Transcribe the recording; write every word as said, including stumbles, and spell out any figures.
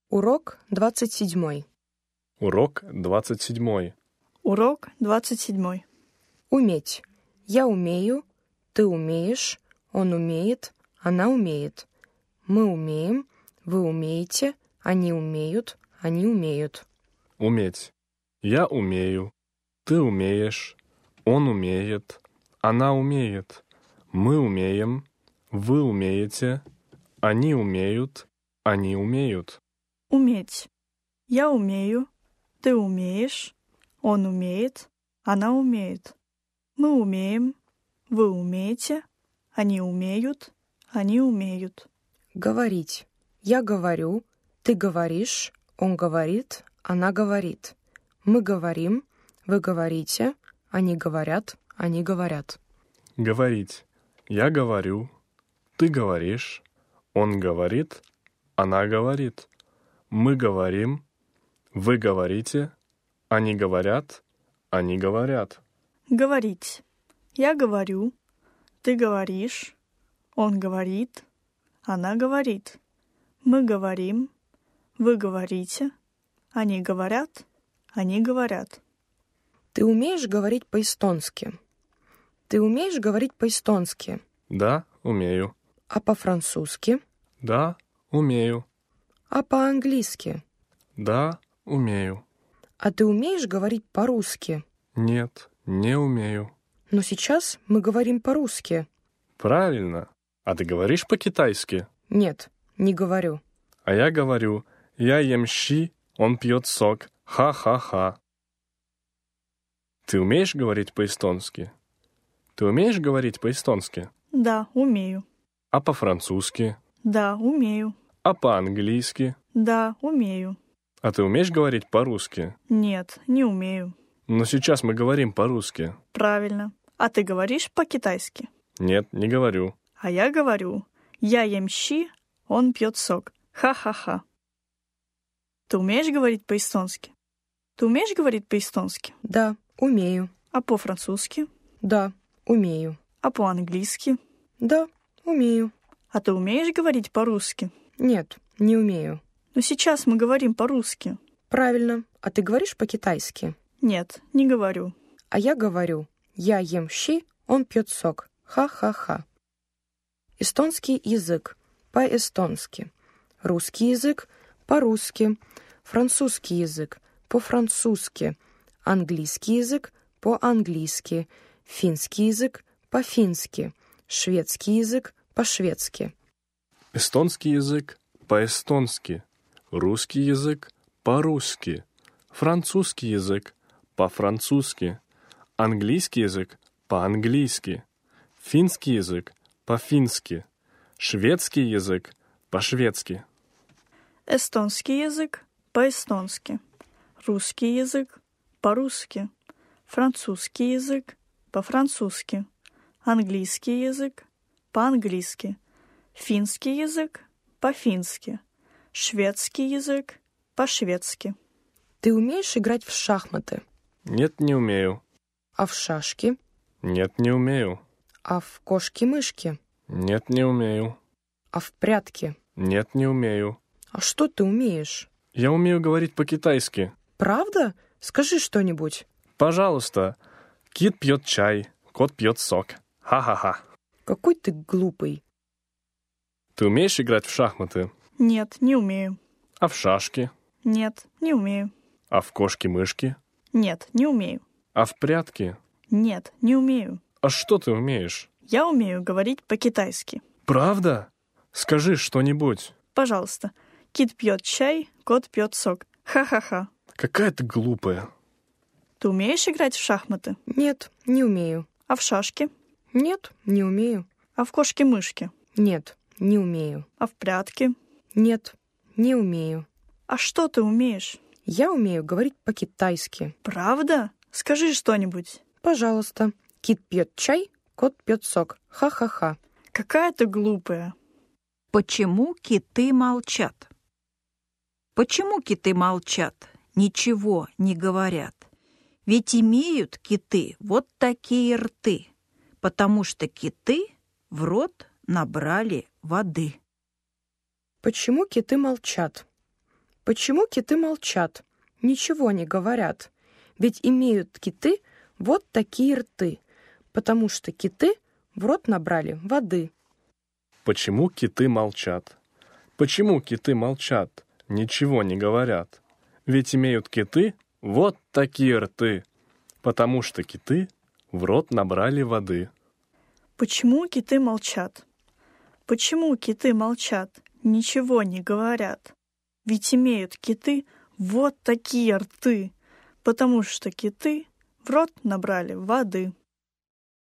Урок двадцать седьмой. Урок двадцать седьмой. Урок двадцать седьмой. Уметь. Я умею, ты умеешь, он умеет, она умеет. Мы умеем, вы умеете, они умеют, они умеют. Уметь. Я умею, ты умеешь, он умеет, она умеет. Мы умеем, вы умеете, они умеют, они умеют. Уметь. Я умею, ты умеешь, он умеет, она умеет. Мы умеем, вы умеете, они умеют, они умеют. Говорить. Я говорю, ты говоришь, он говорит, она говорит. Мы говорим, вы говорите, они говорят, они говорят. Говорить. Я говорю, ты говоришь, он говорит, она говорит. Мы говорим, вы говорите, они говорят, они говорят. Говорить. Я говорю, ты говоришь, он говорит, она говорит. Мы говорим, вы говорите, они говорят, они говорят. Ты умеешь говорить по-эстонски? Ты умеешь говорить по-эстонски? Да, умею. А по-французски? Да, умею. А по-английски? Да, умею. А ты умеешь говорить по-русски? Нет, не умею. Но сейчас мы говорим по-русски. Правильно. А ты говоришь по-китайски? Нет, не говорю. А я говорю, я ем щи, он пьет сок. Ха-ха-ха. Ты умеешь говорить по-эстонски? Ты умеешь говорить по-эстонски? Да, умею. А по-французски? Да, умею. А по-английски? Да, умею. А ты умеешь говорить по-русски? Нет, не умею. Но сейчас мы говорим по-русски. Правильно. А ты говоришь по-китайски? Нет, не говорю. А я говорю, я ем щи, он пьет сок. Ха-ха-ха. Ты умеешь говорить по-эстонски? Ты умеешь говорить по-эстонски? Да, умею. А по-французски? Да, умею. А по-английски? Да, умею. А ты умеешь говорить по-русски? Нет, не умею. Но сейчас мы говорим по-русски. Правильно. А ты говоришь по-китайски? Нет, не говорю. А я говорю, я ем щи, он пьет сок. Ха-ха-ха. Эстонский язык по-эстонски. Русский язык по-русски. Французский язык по-французски. Английский язык по-английски. Финский язык по-фински. Шведский язык по-шведски. Эстонский язык по-эстонски. Русский язык по-русски. Французский язык по-французски. Английский язык по-английски. Финский язык по-фински. Шведский язык по-шведски. Эстонский язык по-эстонски. Русский язык по-русски. Французский язык по-французски. Английский язык по-английски. Финский язык по-фински. Шведский язык по-шведски. Ты умеешь играть в шахматы? Нет, не умею. А в шашки? Нет, не умею. А в кошки-мышки? Нет, не умею. А в прятки? Нет, не умею. А что ты умеешь? Я умею говорить по-китайски. Правда? Скажи что-нибудь. Пожалуйста. Кит пьет чай, кот пьет сок. Ха-ха-ха. Какой ты глупый. Ты умеешь играть в шахматы? Нет, не умею. А в шашки? Нет, не умею. А в кошки-мышки? Нет, не умею. А в прятки? Нет, не умею. А что ты умеешь? Я умею говорить по-китайски. Правда? Скажи что-нибудь. Пожалуйста. Кит пьет чай, кот пьет сок. Ха-ха-ха. Какая ты глупая. Ты умеешь играть в шахматы? Нет, не умею. А в шашки? Нет, не умею. А в кошки-мышки? Нет, не умею. А в прятки? Нет, не умею. А что ты умеешь? Я умею говорить по-китайски. Правда? Скажи что-нибудь. Пожалуйста. Кит пьет чай, кот пьет сок. Ха-ха-ха. Какая ты глупая. Почему киты молчат? Почему киты молчат, ничего не говорят? Ведь имеют киты вот такие рты, потому что киты в рот набрали воды. Почему киты молчат? Почему киты молчат, ничего не говорят? Ведь имеют киты вот такие рты, потому что киты в рот набрали воды. Почему киты молчат? Почему киты молчат, ничего не говорят? Ведь имеют киты вот такие рты, потому что киты в рот набрали воды. Почему киты молчат? Почему киты молчат, ничего не говорят? Ведь имеют киты вот такие рты, потому что киты в рот набрали воды.